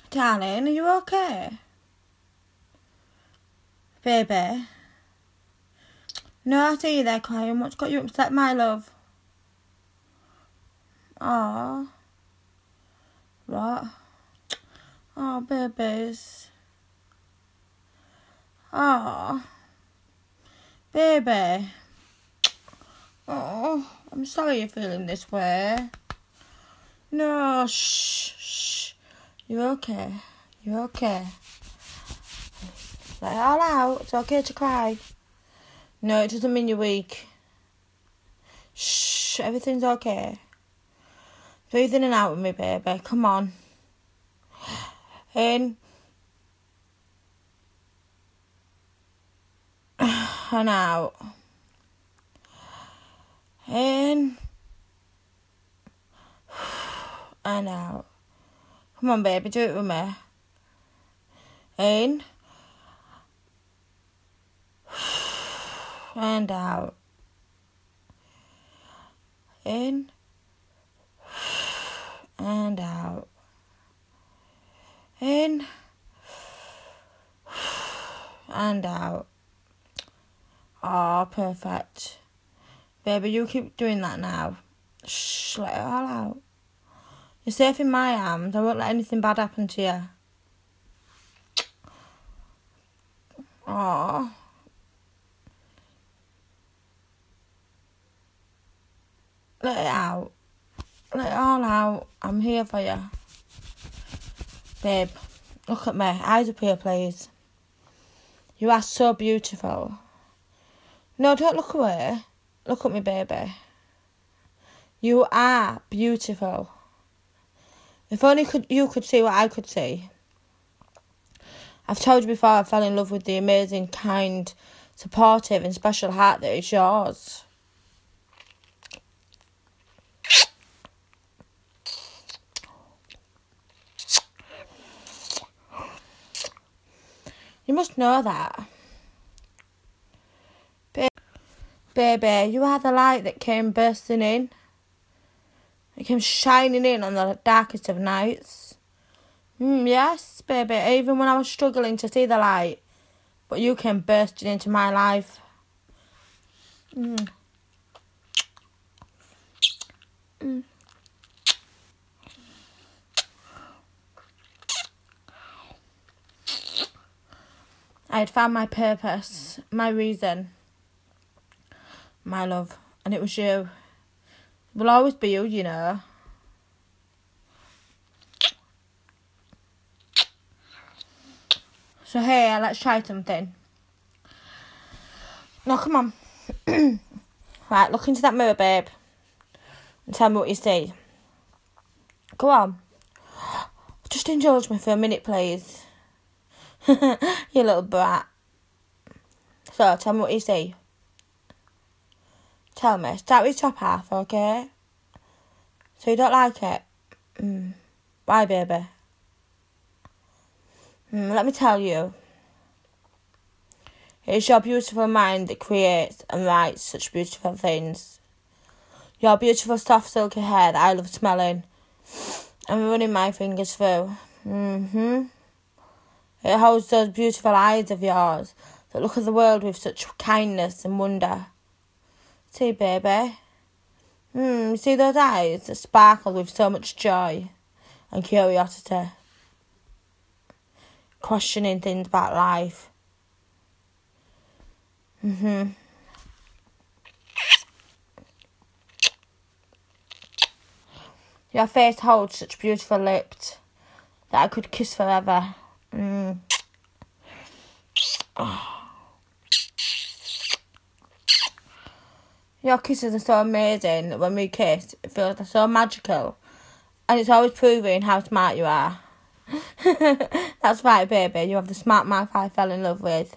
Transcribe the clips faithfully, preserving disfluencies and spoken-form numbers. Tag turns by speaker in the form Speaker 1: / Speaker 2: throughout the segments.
Speaker 1: Darling, are you okay? Baby? No, I see you there crying. What's got you upset, my love? Aww. What? Oh, babies. Aww. Baby. Oh, I'm sorry you're feeling this way. No, shh, shh. You're okay. You're okay. Let it all out. It's okay to cry. No, it doesn't mean you're weak. Shh, everything's okay. Breathe in and out with me, baby. Come on. In. And out. In. And out. Come on, baby, do it with me. In. And out. In. And out. In. And out. Oh, perfect. Baby, you keep doing that now. Shh, let it all out. You're safe in my arms. I won't let anything bad happen to you. Oh. Let it out. Let it all out. I'm here for you. Babe, look at me. Eyes up here, please. You are so beautiful. No, don't look away. Look at me, baby. You are beautiful. If only could you could see what I could see. I've told you before I fell in love with the amazing, kind, supportive and special heart that is yours. You must know that. Ba- Baby, you are the light that came bursting in. It came shining in on the darkest of nights. Mm, yes, baby, even when I was struggling to see the light. But you came bursting into my life. Mm. Mm. I had found my purpose, my reason, my love, and it was you. It will always be you, you know. So here, let's try something. No, come on. Right, look into that mirror, babe, and tell me what you see. Go on. Just indulge me for a minute, please. You little brat. So, tell me what you see. Tell me. Start with your top half, okay? So you don't like it? Mm. Why, baby? Mm, let me tell you. It's your beautiful mind that creates and writes such beautiful things. Your beautiful soft silky hair that I love smelling and running my fingers through. Mm-hmm. It holds those beautiful eyes of yours that look at the world with such kindness and wonder. See, baby? Mm, you see those eyes that sparkle with so much joy and curiosity? Questioning things about life. Mm-hmm. Your face holds such beautiful lips that I could kiss forever. Mm. Oh. Your kisses are so amazing that when we kiss, it feels so magical. And it's always proving how smart you are. That's right, baby. You have the smart mouth I fell in love with.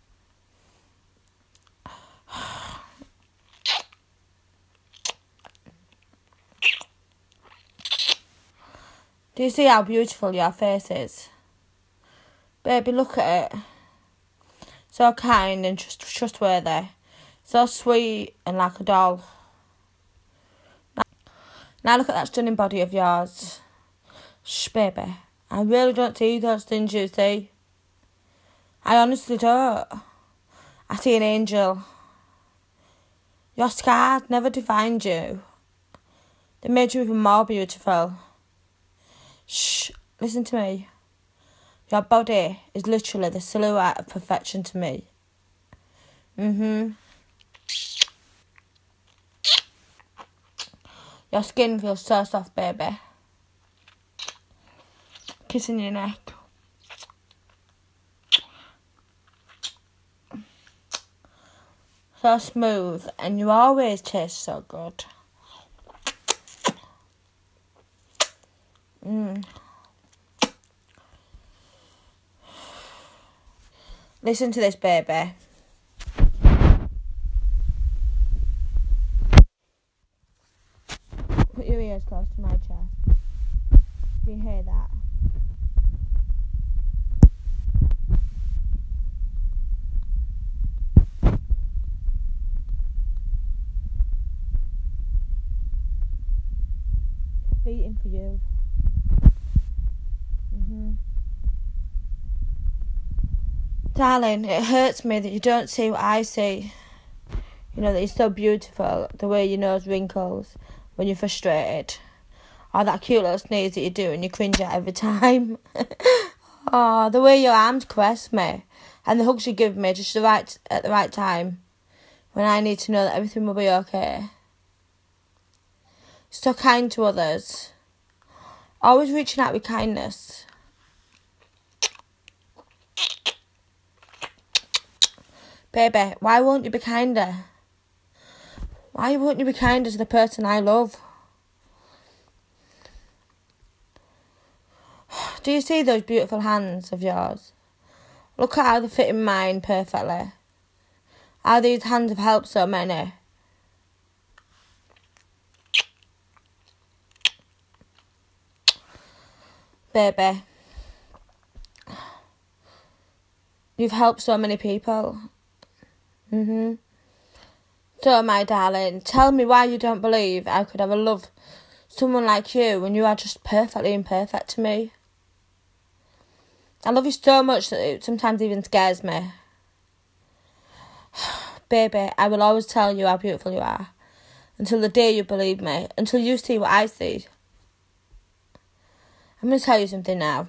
Speaker 1: Do you see how beautiful your face is? Baby, look at it. So kind and trust- trustworthy. So sweet and like a doll. Now look at that stunning body of yours. Shh, baby. I really don't see those things you see. I honestly don't. I see an angel. Your scars never defined you. They made you even more beautiful. Shh, listen to me. Your body is literally the silhouette of perfection to me. Mm-hmm. Your skin feels so soft, baby. Kissing your neck. So smooth, and you always taste so good. Mm. Listen to this, baby. Put your ears close to my chest. Do you hear that? Beating for you. Mm-hmm. Darling, it hurts me that you don't see what I see. You know, that you're so beautiful, the way your nose wrinkles when you're frustrated. Or that cute little sneeze that you do and you cringe at every time. Oh, the way your arms caress me. And the hugs you give me just the right at the right time. When I need to know that everything will be okay. So kind to others. Always reaching out with kindness. Baby, why won't you be kinder? Why won't you be kinder to the person I love? Do you see those beautiful hands of yours? Look at how they fit in mine perfectly. How these hands have helped so many. Baby, you've helped so many people. Mhm. So, my darling, tell me why you don't believe I could ever love someone like you when you are just perfectly imperfect to me. I love you so much that it sometimes even scares me. Baby, I will always tell you how beautiful you are. Until the day you believe me. Until you see what I see. I'm going to tell you something now.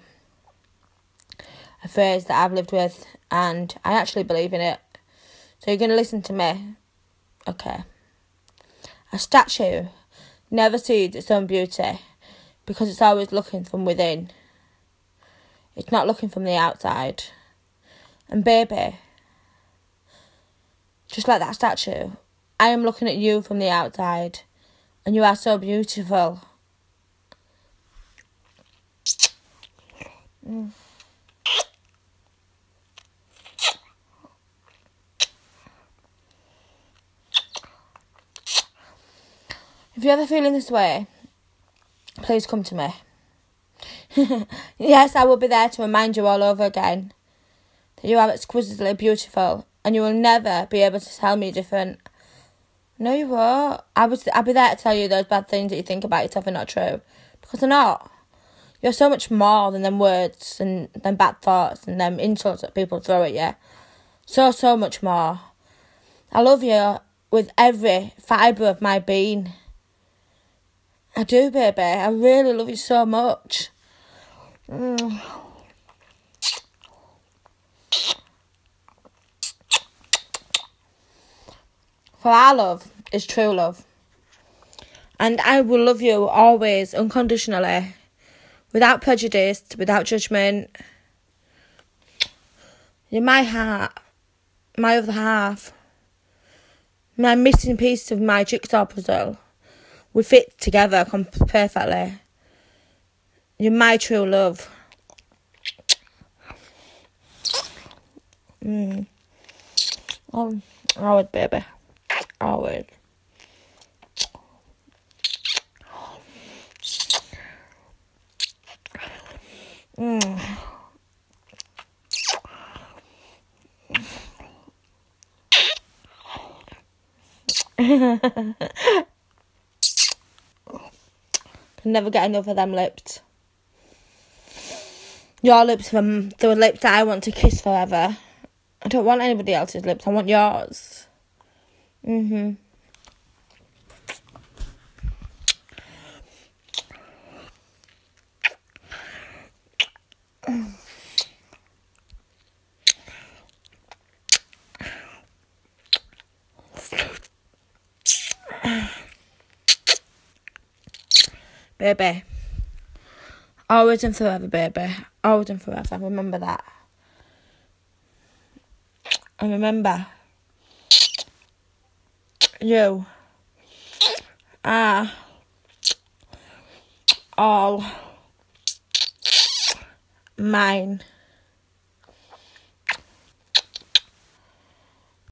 Speaker 1: A phrase that I've lived with, and I actually believe in it. So you're going to listen to me. Okay. A statue never sees its own beauty because it's always looking from within. It's not looking from the outside. And baby, just like that statue, I am looking at you from the outside. And you are so beautiful. Mm. If you're ever feeling this way, please come to me. Yes, I will be there to remind you all over again that you are exquisitely beautiful and you will never be able to tell me different. No, you won't. I was, I'll be there to tell you those bad things that you think about yourself are not true. Because they're not. You're so much more than them words and them bad thoughts and them insults that people throw at you. So, so much more. I love you with every fibre of my being. I do, baby. I really love you so much. Mm. For our love is true love. And I will love you always, unconditionally, without prejudice, without judgment. You're my heart, my other half, my missing piece of my jigsaw puzzle. We fit together perfectly. You're my true love. Mm. Um, always, baby. Always. Mm. Can never get enough of them lips. Your lips are the lips that I want to kiss forever. I don't want anybody else's lips. I want yours. Mhm. Baby. Always and forever, baby. Always and forever. Remember that. And remember, you are all mine.